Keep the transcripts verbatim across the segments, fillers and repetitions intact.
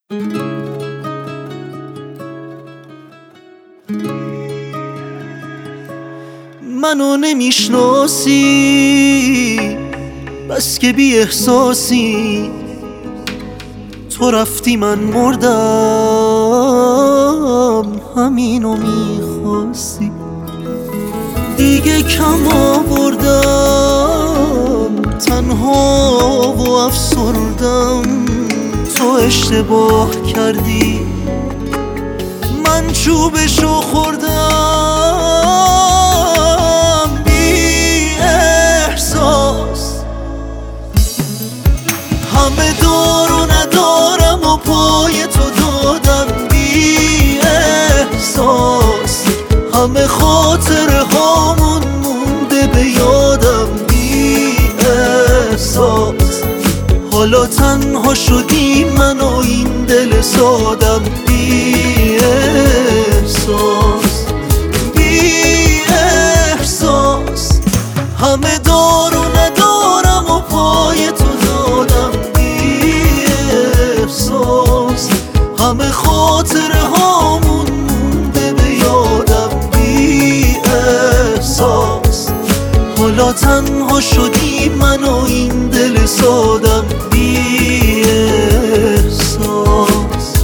منو نمیشناسی بس که بی احساسی، تو رفتی من مردم همینو میخواستی. دیگه کم آوردم تنها و افسردم، تو اشتباه کردی من چوبشو خوردم. بی احساس همه دار و ندارم و پای تو دادم. بی احساس همه خاطره هامون مونده به یادم. بی احساس حالا تنها شدی من و این دل سادم. بی احساس بی احساس همه دار و ندارم و پای تو دادم. بی احساس همه خاطره هامون مونده به یادم. بی احساس حالا تنها شدی من و این دل سادم. بی احساس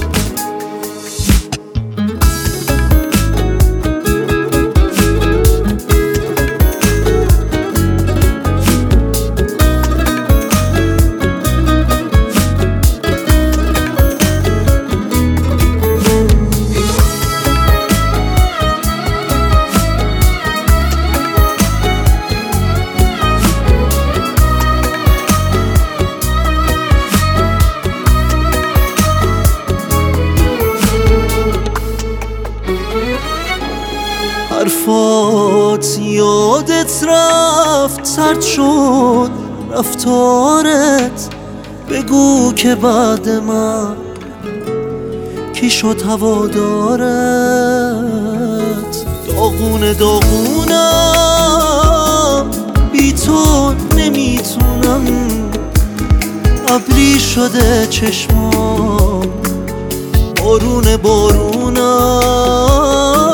حرفات یادت رفت، سرد شد رفتارت. بگو که بعد من کی شد هوادارت. داغونه داغونم بی تو نمیتونم، ابری شده چشمام بارون بارونم.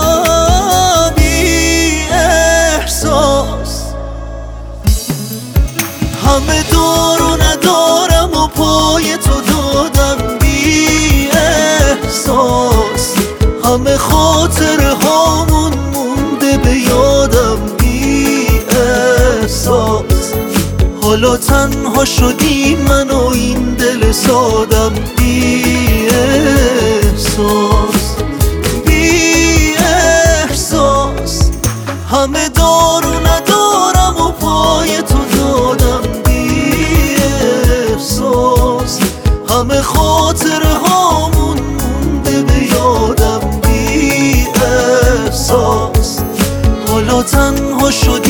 همه دار و ندارم و پای تو دادم. بی احساس همه خاطره هامون مونده به یادم. بی احساس حالا تنها شدی من و این دل سادم. بی احساس بی احساس همه دار و ندارم و پای تو دادم. همه خاطره هامون مونده به یادم. بی احساس حالا تنها شدی